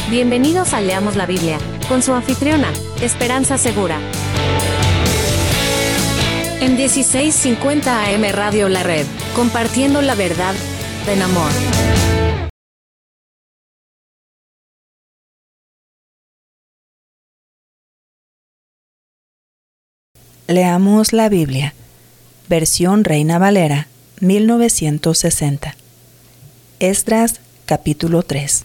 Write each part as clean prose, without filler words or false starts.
Bienvenidos a Leamos la Biblia, con su anfitriona, Esperanza Segura. En 1650 AM Radio La Red, compartiendo la verdad en amor. Leamos la Biblia, versión Reina Valera, 1960. Esdras, capítulo 3.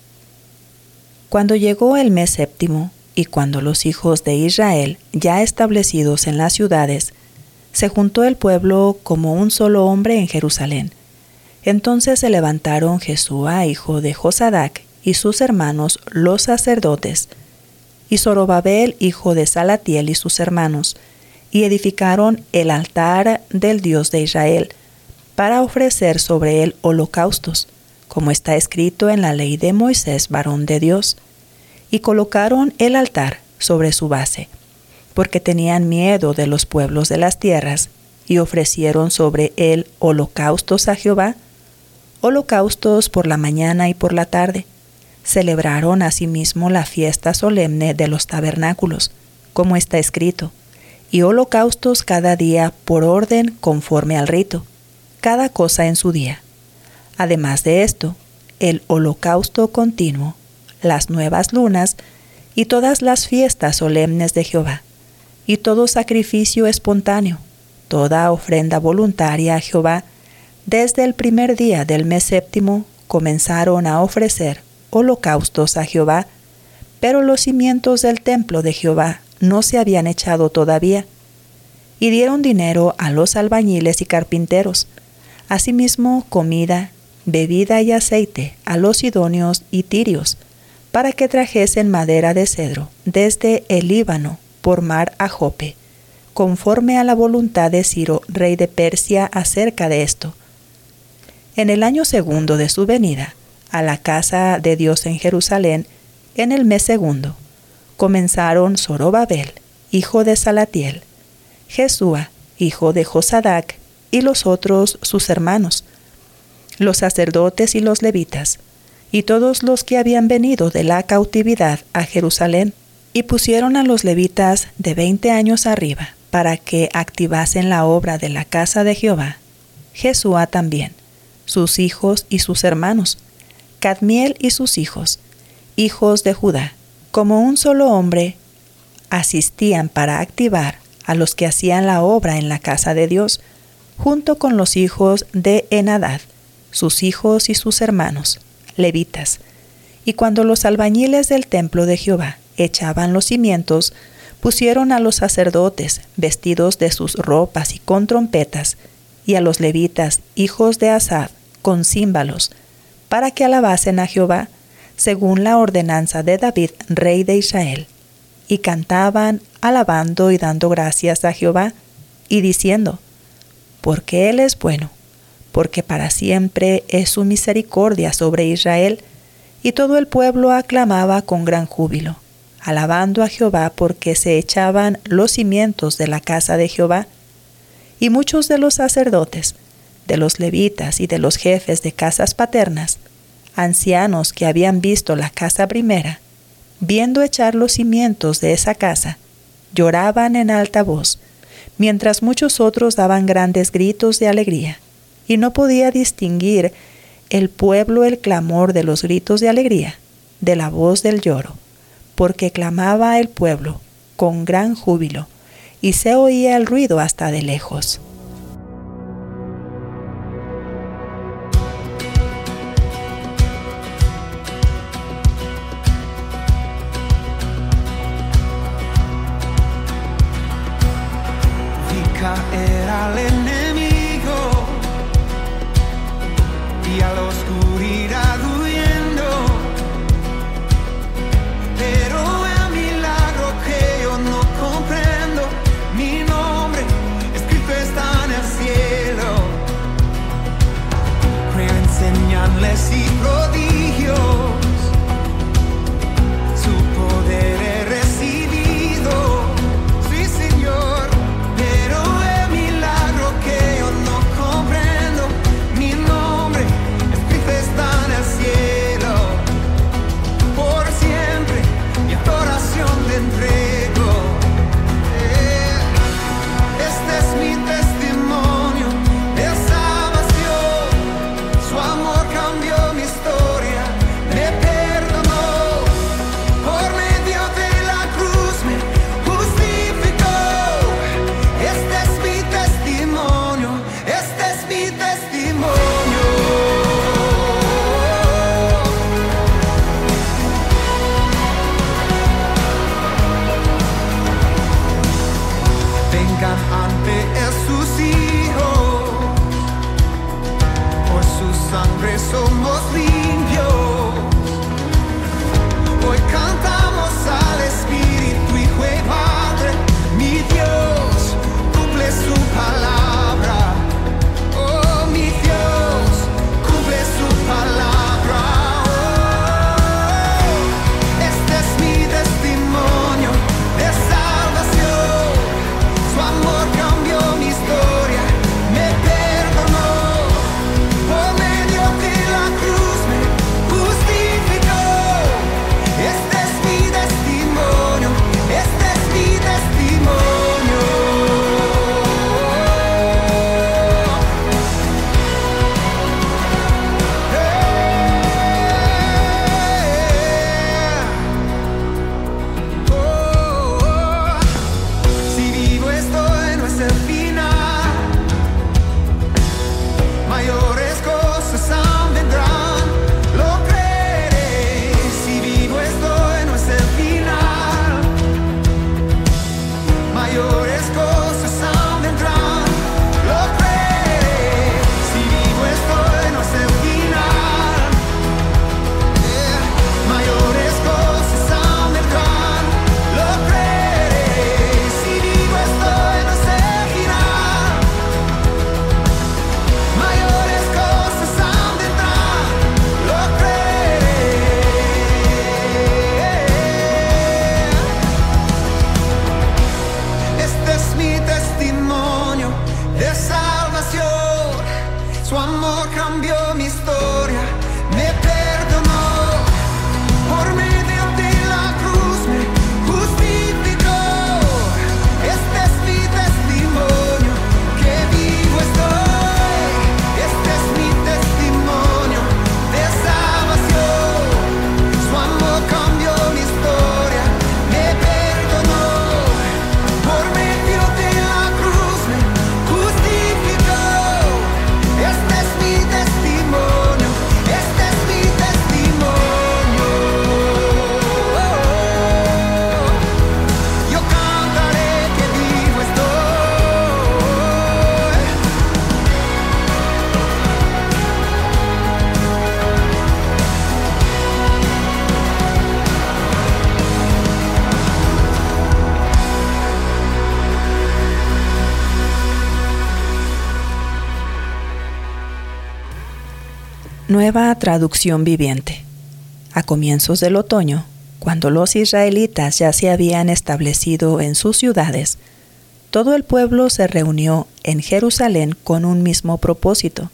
Cuando llegó el mes séptimo, y cuando los hijos de Israel, ya establecidos en las ciudades, se juntó el pueblo como un solo hombre en Jerusalén. Entonces se levantaron Jesúa, hijo de Josadac, y sus hermanos, los sacerdotes, y Zorobabel, hijo de Salatiel, y sus hermanos, y edificaron el altar del Dios de Israel, para ofrecer sobre él holocaustos, como está escrito en la ley de Moisés, varón de Dios. Y colocaron el altar sobre su base, porque tenían miedo de los pueblos de las tierras, y ofrecieron sobre él holocaustos a Jehová, holocaustos por la mañana y por la tarde. Celebraron asimismo la fiesta solemne de los tabernáculos, como está escrito, y holocaustos cada día por orden conforme al rito, cada cosa en su día. Además de esto, el holocausto continuo, las nuevas lunas y todas las fiestas solemnes de Jehová, y todo sacrificio espontáneo, toda ofrenda voluntaria a Jehová, desde el primer día del mes séptimo comenzaron a ofrecer holocaustos a Jehová, pero los cimientos del templo de Jehová no se habían echado todavía, y dieron dinero a los albañiles y carpinteros, asimismo comida, bebida y aceite a los sidonios y tirios, para que trajesen madera de cedro desde el Líbano por mar a Jope, conforme a la voluntad de Ciro, rey de Persia, acerca de esto. En el año segundo de su venida a la casa de Dios en Jerusalén, en el mes segundo, comenzaron Zorobabel, hijo de Salatiel, Jesúa, hijo de Josadac, y los otros sus hermanos, los sacerdotes y los levitas, y todos los que habían venido de la cautividad a Jerusalén, y pusieron a los levitas de 20 años arriba, para que activasen la obra de la casa de Jehová. Jesúa también, sus hijos y sus hermanos, Cadmiel y sus hijos de Judá, como un solo hombre, asistían para activar a los que hacían la obra en la casa de Dios, junto con los hijos de Henadad, sus hijos y sus hermanos, levitas. Y cuando los albañiles del templo de Jehová echaban los cimientos, pusieron a los sacerdotes vestidos de sus ropas y con trompetas, y a los levitas, hijos de Asaf, con címbalos, para que alabasen a Jehová, según la ordenanza de David, rey de Israel. Y cantaban, alabando y dando gracias a Jehová, y diciendo, porque Él es bueno, porque para siempre es su misericordia sobre Israel. Y todo el pueblo aclamaba con gran júbilo, alabando a Jehová, porque se echaban los cimientos de la casa de Jehová. Y muchos de los sacerdotes, de los levitas y de los jefes de casas paternas, ancianos que habían visto la casa primera, viendo echar los cimientos de esa casa, lloraban en alta voz, mientras muchos otros daban grandes gritos de alegría, y no podía distinguir el pueblo el clamor de los gritos de alegría, de la voz del lloro, porque clamaba el pueblo con gran júbilo, y se oía el ruido hasta de lejos. Caer al enemigo y a la oscuridad huyendo, pero el milagro que yo no comprendo, mi nombre escrito está Nueva traducción viviente. A comienzos del otoño, cuando los israelitas ya se habían establecido en sus ciudades, todo el pueblo se reunió en Jerusalén con un mismo propósito.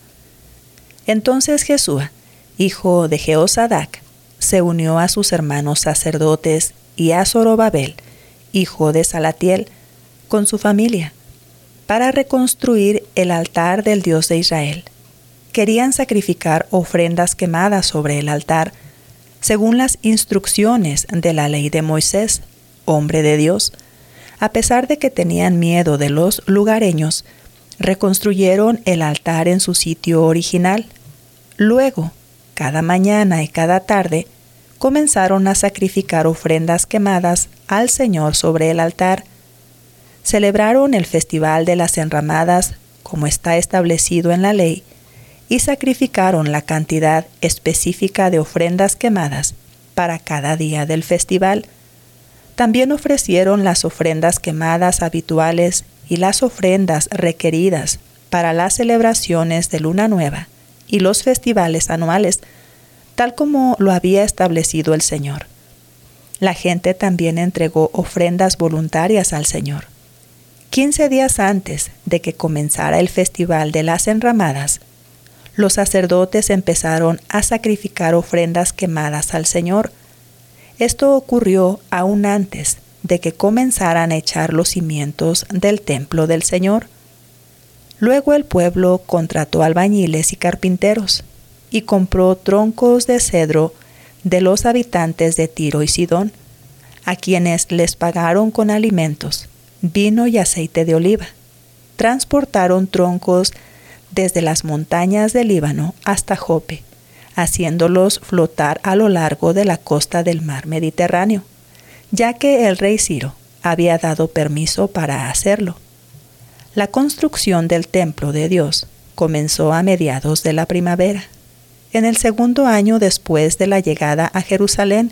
Entonces Jesúa, hijo de Jehosadac, se unió a sus hermanos sacerdotes y a Zorobabel, hijo de Salatiel, con su familia, para reconstruir el altar del Dios de Israel. Querían sacrificar ofrendas quemadas sobre el altar, según las instrucciones de la ley de Moisés, hombre de Dios. A pesar de que tenían miedo de los lugareños, reconstruyeron el altar en su sitio original. Luego, cada mañana y cada tarde, comenzaron a sacrificar ofrendas quemadas al Señor sobre el altar. Celebraron el festival de las enramadas, como está establecido en la ley, y sacrificaron la cantidad específica de ofrendas quemadas para cada día del festival. También ofrecieron las ofrendas quemadas habituales y las ofrendas requeridas para las celebraciones de Luna Nueva y los festivales anuales, tal como lo había establecido el Señor. La gente también entregó ofrendas voluntarias al Señor. 15 días antes de que comenzara el festival de las enramadas, los sacerdotes empezaron a sacrificar ofrendas quemadas al Señor. Esto ocurrió aún antes de que comenzaran a echar los cimientos del templo del Señor. Luego el pueblo contrató albañiles y carpinteros y compró troncos de cedro de los habitantes de Tiro y Sidón, a quienes les pagaron con alimentos, vino y aceite de oliva. Transportaron troncos desde las montañas del Líbano hasta Jope, haciéndolos flotar a lo largo de la costa del mar Mediterráneo, ya que el rey Ciro había dado permiso para hacerlo. La construcción del templo de Dios comenzó a mediados de la primavera, en el segundo año después de la llegada a Jerusalén.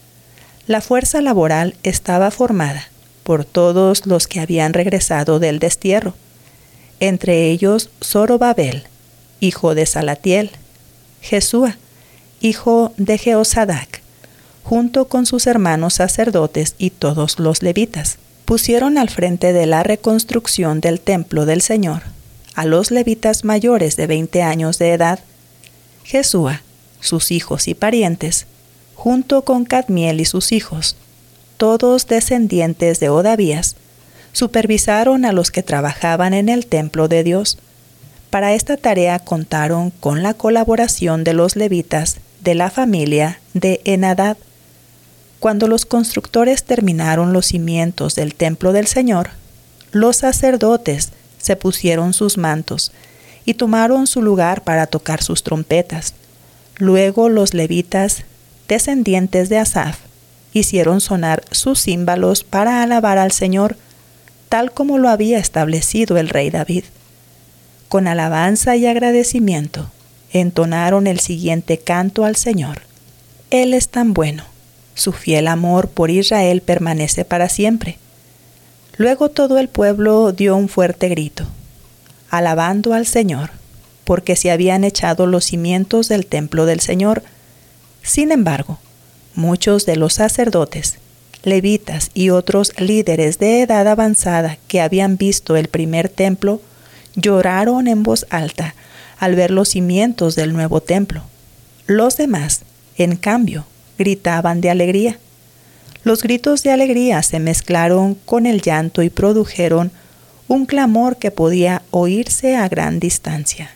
La fuerza laboral estaba formada por todos los que habían regresado del destierro, entre ellos Zorobabel, hijo de Salatiel, Jesúa, hijo de Jehosadac, junto con sus hermanos sacerdotes y todos los levitas. Pusieron al frente de la reconstrucción del templo del Señor a los levitas mayores de 20 años de edad, Jesúa, sus hijos y parientes, junto con Cadmiel y sus hijos, todos descendientes de Odavías, supervisaron a los que trabajaban en el templo de Dios. Para esta tarea contaron con la colaboración de los levitas de la familia de Henadad. Cuando los constructores terminaron los cimientos del templo del Señor, los sacerdotes se pusieron sus mantos y tomaron su lugar para tocar sus trompetas. Luego los levitas, descendientes de Asaf, hicieron sonar sus címbalos para alabar al Señor, tal como lo había establecido el rey David. Con alabanza y agradecimiento, entonaron el siguiente canto al Señor. Él es tan bueno, su fiel amor por Israel permanece para siempre. Luego todo el pueblo dio un fuerte grito, alabando al Señor, porque se habían echado los cimientos del templo del Señor. Sin embargo, muchos de los sacerdotes, levitas y otros líderes de edad avanzada que habían visto el primer templo, lloraron en voz alta al ver los cimientos del nuevo templo. Los demás, en cambio, gritaban de alegría. Los gritos de alegría se mezclaron con el llanto y produjeron un clamor que podía oírse a gran distancia.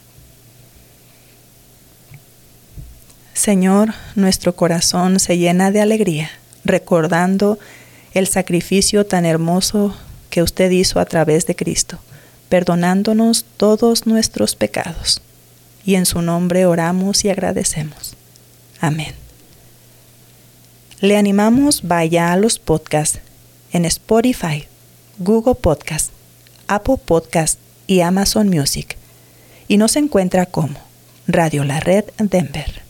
Señor, nuestro corazón se llena de alegría, recordando el sacrificio tan hermoso que usted hizo a través de Cristo, perdonándonos todos nuestros pecados. Y en su nombre oramos y agradecemos. Amén. Le animamos vaya a los podcasts en Spotify, Google Podcast, Apple Podcast y Amazon Music, y nos encuentra como Radio La Red Denver.